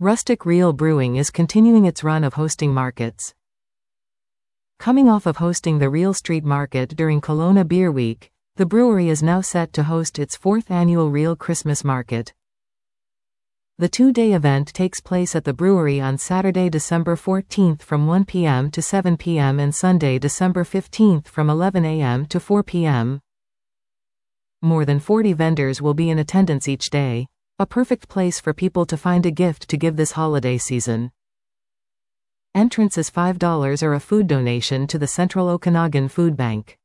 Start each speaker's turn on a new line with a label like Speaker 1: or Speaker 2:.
Speaker 1: Rustic Real Brewing is continuing its run of hosting markets. Coming off of hosting the Real Street Market during Kelowna Beer Week, the brewery is now set to host its 4th annual Real Christmas Market. The 2-day event takes place at the brewery on Saturday, December 14th from 1 p.m. to 7 p.m. and Sunday, December 15th from 11 a.m. to 4 p.m. More than 40 vendors will be in attendance each day, a perfect place for people to find a gift to give this holiday season. Entrance is $5 or a food donation to the Central Okanagan Food Bank.